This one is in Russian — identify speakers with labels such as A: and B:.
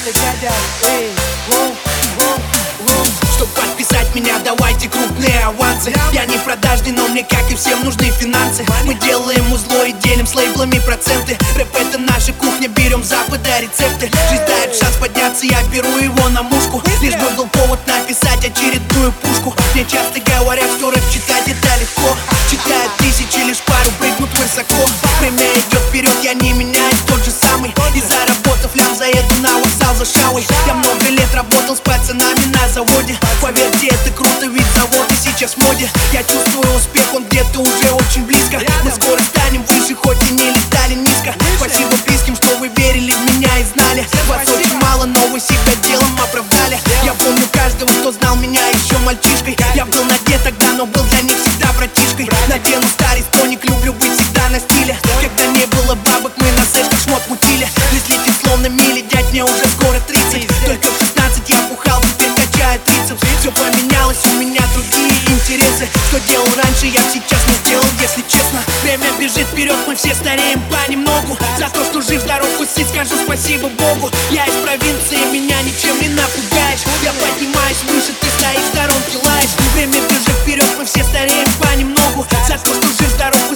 A: ребята хотят. Эй, воу, воу, воу.
B: Чтоб подписать меня, давайте крупные авансы. Я не продажный, но мне, как и всем, нужны финансы. Мы делаем узло и делим с лейблами проценты. Рэп — это наша кухня, берем с Запада рецепты. Жизнь дает шанс подняться, я беру его на мушку. Лишь бы был повод написать очередную пушку. Мне часто говорят, что рэп читать это легко. Читают тысячи, лишь пару прыгнут высоко. Время идет вперед, я не меняюсь, тот же самый. И заработав лям, заеду на вокзал за шауой. Я много лет работал с пацанами на заводе. Поверьте, это круто, ведь заводы сейчас в моде. Я чувствую успех, он где-то уже очень близко. Мы скоро станем выше, хоть и не летали низко. Спасибо близким, что вы верили в меня и знали. Вас очень мало, но вы себя делом оправдали. Я помню каждого, кто знал меня еще мальчишкой. Я был на дне тогда, но был для них всегда братишкой. Надену старый стоник, люблю быть всегда на стиле. Когда не было бабок, мы на сэшках шмот мутили. Жизнь летит словно мили, дядь, мне уже скоро 30. Только в 16 я бухал, теперь качаю трицепс. Все поменялось, у меня другие интересы. Что делал раньше, я сейчас не сделал, если честно. Время бежит вперед, мы все стареем понемногу. За то, что жив, здоров, и скажу спасибо Богу. Я из провинции, меня ничем не напугаешь. Я поднимаюсь выше, ты стоишь в сторонке, лаешь. Время бежит вперед, мы все стареем понемногу. За то, что жив, здоров,